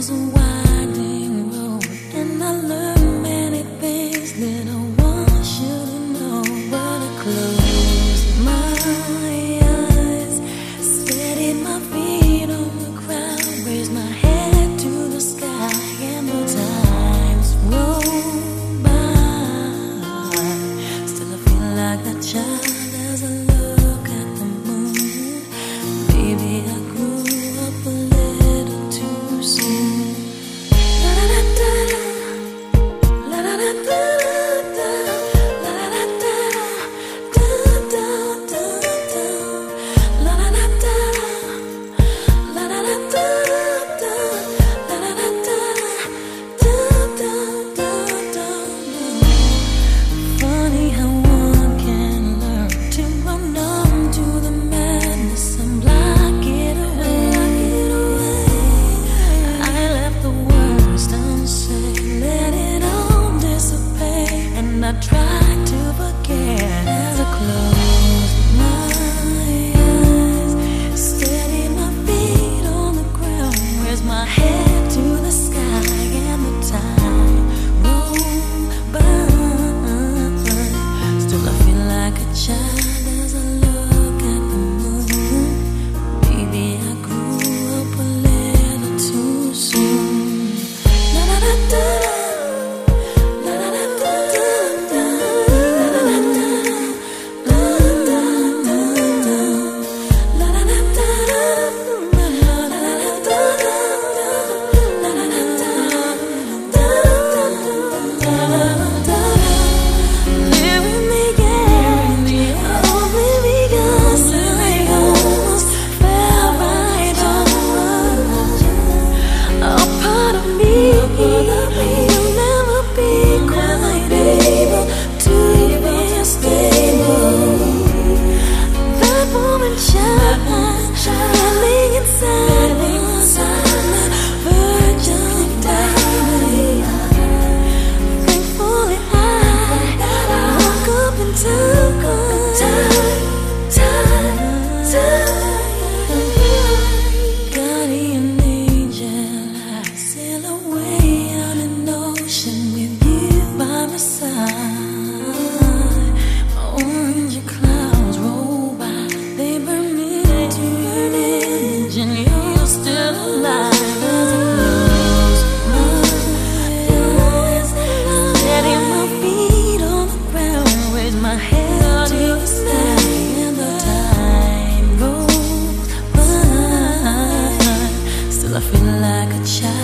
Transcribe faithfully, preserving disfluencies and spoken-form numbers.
was a winding road, and I learned many things that I once should've known. But I closed my eyes, steadied my feet on the ground, raised my head to the sky, and the times roll by. Still I feel like a child as I look at the moon. Baby, I grew up a little too soon. La da da da da, la da da da da, la da da da da da da, la da da da, la da da da da, la da da da da da da. Funny how one can learn to run numb to the madness and block it away. I left the words unsaid, let it all dissipate, and I tried to forget as I closed my eyes, steadied my feet on the ground, raised my head to the sky, and the time rolled by. Still I feel like a child as I look at the moon. Baby, I grew up a little too soon. La da da da da, la da da da da, la da da da da da da da, la da da da da, la da da da da, la da da da da da. Live with me, yeah. Only because I almost fell right over. A part of me will never be quite able to be stable. That woman shines, feeling inside me, verge of dying. Thankfully, I woke up in time, time, time, time. Guardian angel, I sail away on an ocean with you by my side. My orange clouds roll by, they burn me to your image, and you're still alive. As I close my eyes, steady my feet on the ground, raise my head to the sky, and the time rolls by. Still I feel like a child.